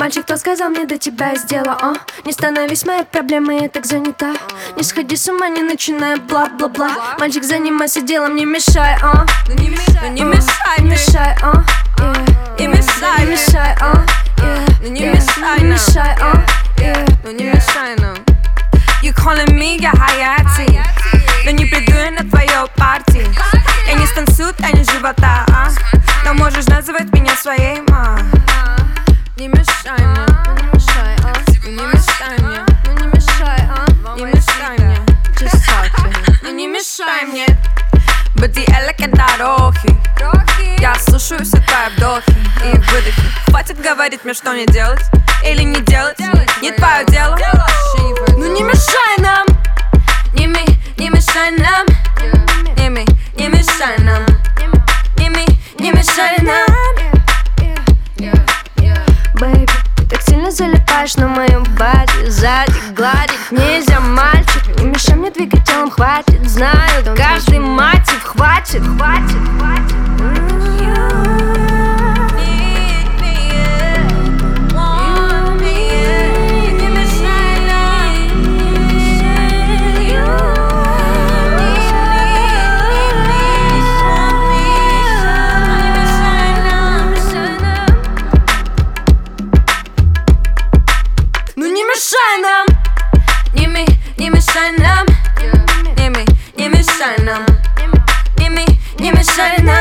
Мальчик, кто сказал мне до тебя из дела, Не становись моей проблемой, я так занята. Не сходи с ума, не начинай бла-бла-бла. Мальчик, занимайся делом, не мешай, Ну не мешай, не мешай, не мешай, не мешай, не мешай, ну не мешай не нам, мешай, ну не мешай нам. You calling me, я Hayati, но не приду я на твое парти. Я не станцую танец живота, но можешь называть меня своей, Не мешай мне, не мешай, не мешай мне, не мешай, не мешай мне, just talk to him. ну не мешай мне. Быть электрик дороги, я слушаю все твои вдохи и выдохи. Хватит говорить мне, что не делать или не делать, не твое дело. Ну не мешай нам, не мешай нам, не мешай нам, не мешай нам. Бэйби, ты так сильно залипаешь на моем баде. Сзади гладить нельзя, мальчик. Не мешай мне двигать телом, хватит. Знаю, каждый мотив хватит. Ну не мешай нам, не мешай нам, не мешай нам, не мешай нам.